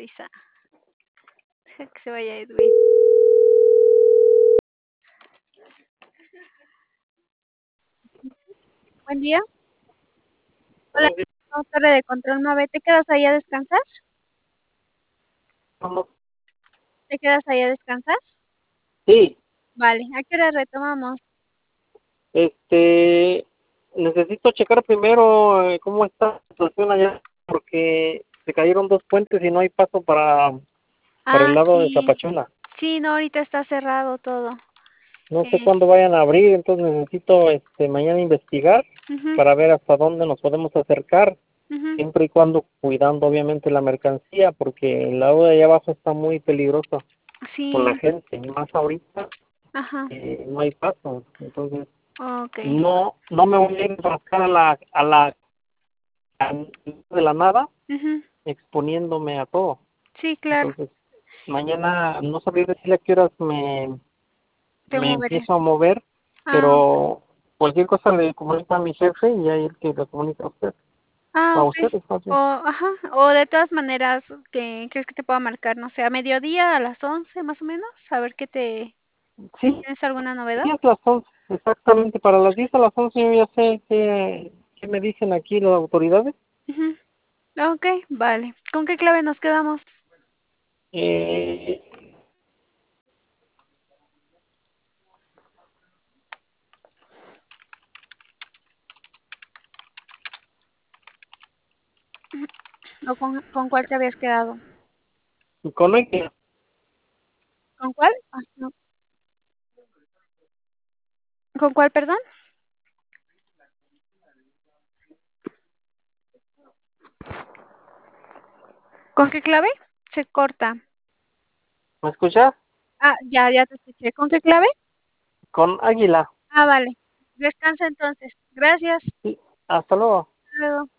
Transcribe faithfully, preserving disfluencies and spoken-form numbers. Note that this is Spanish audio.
risa. Deja que se vaya Edwin. Buen día. Hola, somos Torre de Control nueve. ¿Te quedas ahí a descansar? ¿Cómo? ¿Te quedas ahí a descansar? Sí, Vale, ¿a qué hora retomamos? este, necesito checar primero eh, cómo está la situación allá, porque se cayeron dos puentes y no hay paso para, para el Ah, lado de sí. Tapachula. Sí, no, ahorita está cerrado todo. No sé Eh, cuándo vayan a abrir, entonces necesito este, mañana investigar ujú, para ver hasta dónde nos podemos acercar, ujú. siempre y cuando cuidando obviamente la mercancía, porque el lado de allá abajo está muy peligroso con la Sí, gente, y más ahorita ajá. eh, no hay paso, entonces Okay. no no me voy a enfrascar a la a la a- de la nada Ujú. exponiéndome a todo. Sí, claro. Entonces mañana no sabría decirle a qué horas me Te me moverías. empiezo a mover, Ah, pero cualquier cosa le comunico a mi jefe y ahí el que le comunica a usted, ah, a okay. ustedes más O, bien. ajá, o de todas maneras, ¿qué crees que te pueda marcar? No sé, a mediodía, a las once más o menos, a ver qué te... Sí, ¿Tienes alguna novedad? sí es las once, exactamente, para las diez a las once yo ya sé qué, qué me dicen aquí las autoridades. Ujú. Okay, vale. ¿Con qué clave nos quedamos? Eh, ¿O con, con cuál te habías quedado? con X, ¿Con cuál? Ah, no. ¿Con cuál, perdón? ¿Con qué clave? Se corta. ¿me escuchas? Ah, ya, ya te escuché. ¿Con qué clave? Con Águila. Ah, vale. Descansa entonces. Gracias. Sí, hasta luego. Hasta luego.